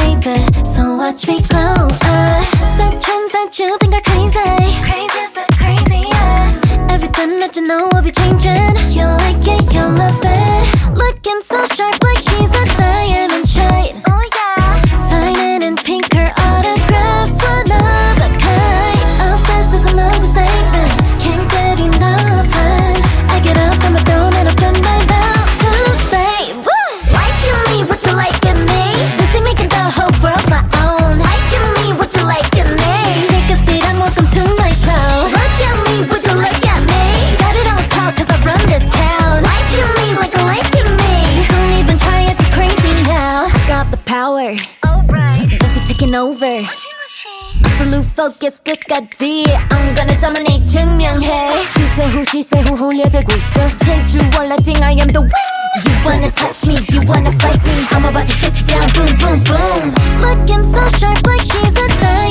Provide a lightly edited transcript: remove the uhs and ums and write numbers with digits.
baby, so watch me glow. Such trends, you think are crazy. Craziest of craziest. Everything that you know will be changing. You like it, you love it. Looking so sharp like she's a diamond shine. Oh yeah. Signing in pink, her autographs, one of a kind. Obsessed is an understatement. Can't get enough. I get up from my throne and open my mouth to say, woo! Liking me, what you like in me? This is making the whole world my own. Liking me, what you like in me? Take a seat and welcome to my show. Look at me, would you look at me? Got it on call cause I run this town. Liking me like a liking me. Don't even try it, too crazy now. Got the power. Alright. This is taking over. Absolute focus 끝까지 I'm gonna dominate 증명해 시세 후 훈련되고 있어 제주 월라딩 I am the winner. You wanna test me, you wanna fight me I'm about to shut you down, boom boom boom. Looking so sharp like she's a diamond.